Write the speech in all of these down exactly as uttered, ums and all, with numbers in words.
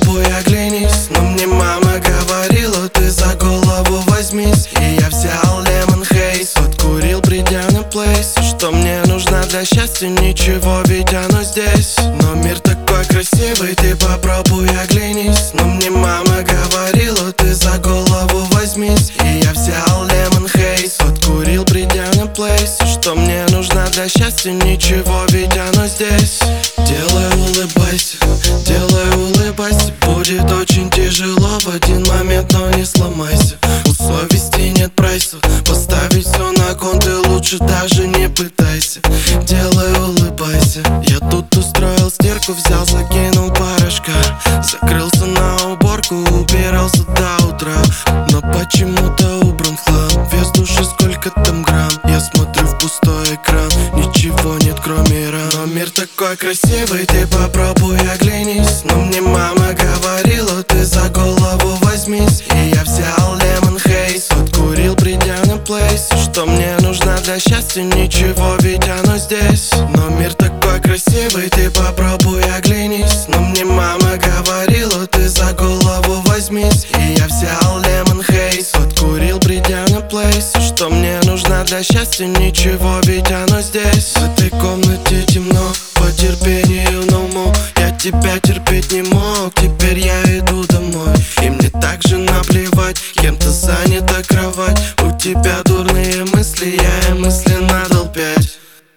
попробуй оглянись. Но мне мама говорила, ты за голову возьмись. И я взял лемон хейс, откурил, придя на плейс. Что мне нужно для счастья? Ничего, ведь оно здесь. Но мир такой красивый, ты попробуй оглянись. Но мне мама говорила, ты за голову возьмись. И я взял лемон хейс, откурил, придя на плейс. Что мне нужно для счастья? Ничего, ведь оно здесь. Делай, улыбайся, делай, улыбайся. Будет очень тяжело в один момент, но не сломайся. У совести нет прайса, поставить все на кон ты лучше даже не пытайся. Делай, улыбайся. Я тут устроил стирку, взял, закинул порошка. Закрылся на уборку, убирался до утра. Но почему-то убран хлам. Вес души сколько там грамм. Я смотрю в пустой экран, ничего нет кроме ран. Но мир такой красивый, ты попробуй оглянись. Но мне мама говорила, ты за голову возьмись. И я взял лемон хейс, откурил, придя на плейс. Что мне нужно для счастья? Ничего, ведь оно здесь. Но мир такой красивый, ты попробуй оглянись. Но мне мама говорила, ты за голову возьмись. И я взял лемон хейс, откурил, придя на плейс. Что мне нужно для счастья? Ничего, ведь оно здесь. В этой комнате темно, по терпению на уму. Я тебя терпеть не мог, теперь я иду домой. И мне так же наплевать, кем-то занята кровать. У тебя дурные мысли, я и мысленно дал пять.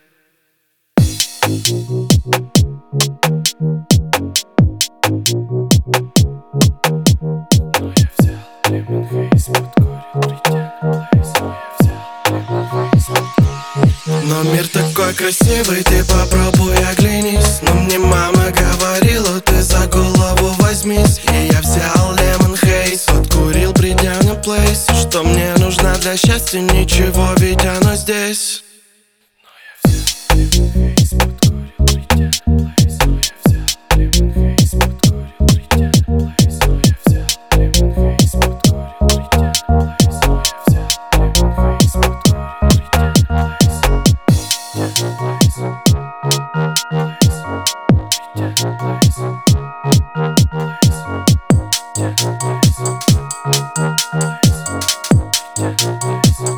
Но я взял лемон хейс, подкурил, придя на плейс. Но я взял лемон хейс, подкурил. Но мир такой красивый, ты попробуй оглянись. Но мне мама говорила, ты за голову возьмись. И я взял лемон хейс, откурил, придя на плейс. Что мне нужно для счастья? Ничего, ведь оно здесь. Но я взял лемон хейс, подкурил, придя на плейс. Но я взял лемон хейс, подкурил, придя на плейс. Но я взял лемон хейс, подкурил, придя на плейс. Но я взял лемон хейс, подкурил, придя на плейс. Yeah.